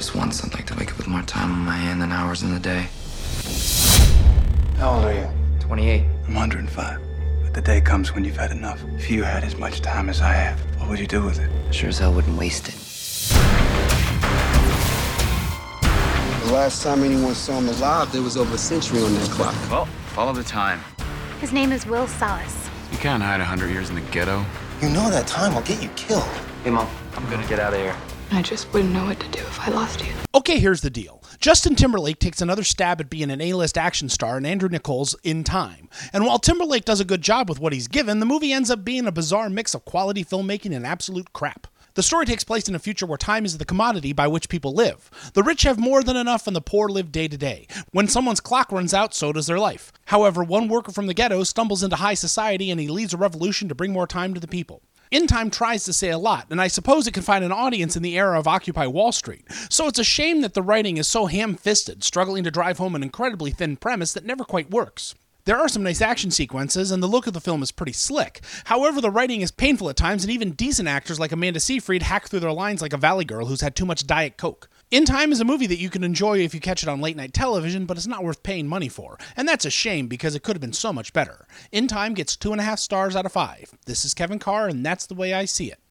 Just once, I'd like to wake up with more time on my hand than hours in the day. How old are you? 28. I'm 105. But the day comes when you've had enough. If you had as much time as I have, what would you do with it? Sure as hell wouldn't waste it. The last time anyone saw him alive, there was over a century on that clock. Well, follow the time. His name is Will Salas. You can't hide 100 years in the ghetto. You know that time will get you killed. Hey, Mom, I'm gonna get out of here. I just wouldn't know what to do if I lost you. Okay, here's the deal. Justin Timberlake takes another stab at being an A-list action star in Andrew Nichols' In Time. And while Timberlake does a good job with what he's given, the movie ends up being a bizarre mix of quality filmmaking and absolute crap. The story takes place in a future where time is the commodity by which people live. The rich have more than enough and the poor live day to day. When someone's clock runs out, so does their life. However, one worker from the ghetto stumbles into high society and he leads a revolution to bring more time to the people. In Time tries to say a lot, and I suppose it can find an audience in the era of Occupy Wall Street. So it's a shame that the writing is so ham-fisted, struggling to drive home an incredibly thin premise that never quite works. There are some nice action sequences, and the look of the film is pretty slick. However, the writing is painful at times, and even decent actors like Amanda Seyfried hack through their lines like a valley girl who's had too much Diet Coke. In Time is a movie that you can enjoy if you catch it on late-night television, but it's not worth paying money for. And that's a shame, because it could have been so much better. In Time gets 2.5 stars out of 5. This is Kevin Carr, and that's the way I see it.